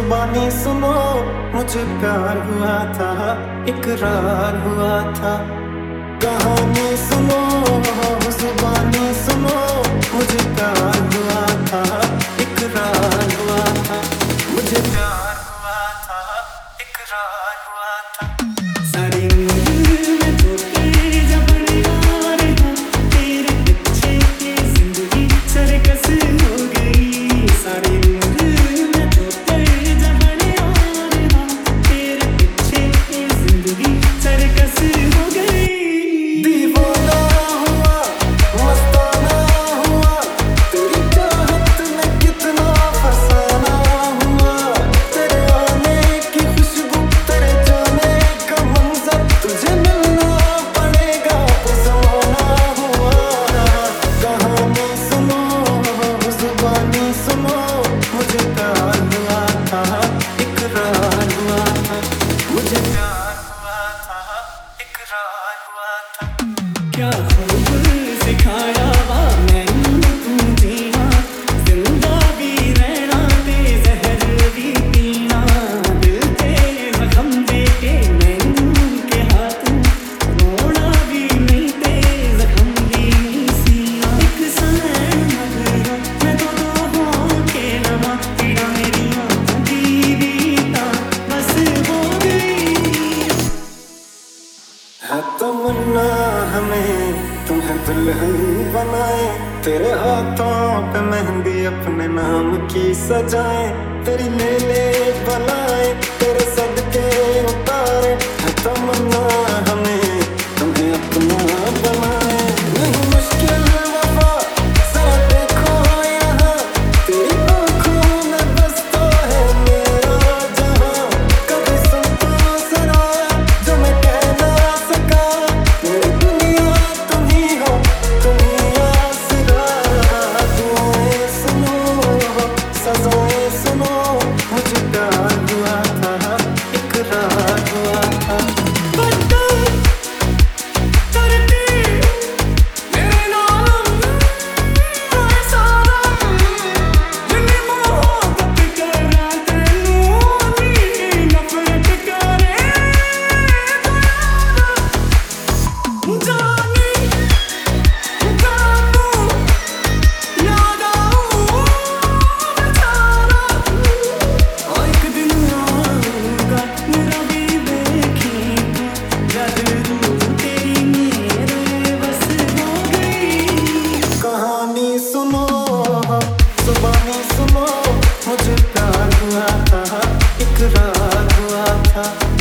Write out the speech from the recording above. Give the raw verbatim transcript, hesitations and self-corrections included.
जुबानी सुनो, मुझे प्यार हुआ था, इकरार हुआ था। कहानी सुनो, जुबानी सुनो, मुझे प्यार हुआ था, इकरार हुआ था। मुझे प्यार हुआ था, इकरार हुआ था। सारी क्या खूब सिखाया मैंने तुझे ना, जिंदा भी रहना ते जहर भी पीना। दिल पे जख्म देके मैंने के हाथों, रोना भी नहीं ते जख्म भी नहीं सीना। एक सैन मगरा मैं तो हो के लवा, पीड़ा मेरी आँखों की बीता बस हो गई। है तमन्ना हमें तुम्हें दुल्हन बनाए, तेरे हाथों पे मेहंदी अपने नाम की सजाए। तेरी ले ले बनाए, तेरे सदके उतारे। है तमन्ना हमें तुम्हें अपना बनाए। नहीं मुश्किल वफा, जरा देखो यहाँ, तेरी आँखों में बसता है मेरा जहाँ। कभी सुनता सुनाया जो मैं कह ना सका, मेरी दुनिया तुम ही हो, तुम ही आसरा। दुआएं सुनो, सजाएं सुनो, मुझे प्यार हुआ था, इकरार हुआ था। सुनो, जुबानी सुनो, मुझे प्यार हुआ था, इकरार हुआ था।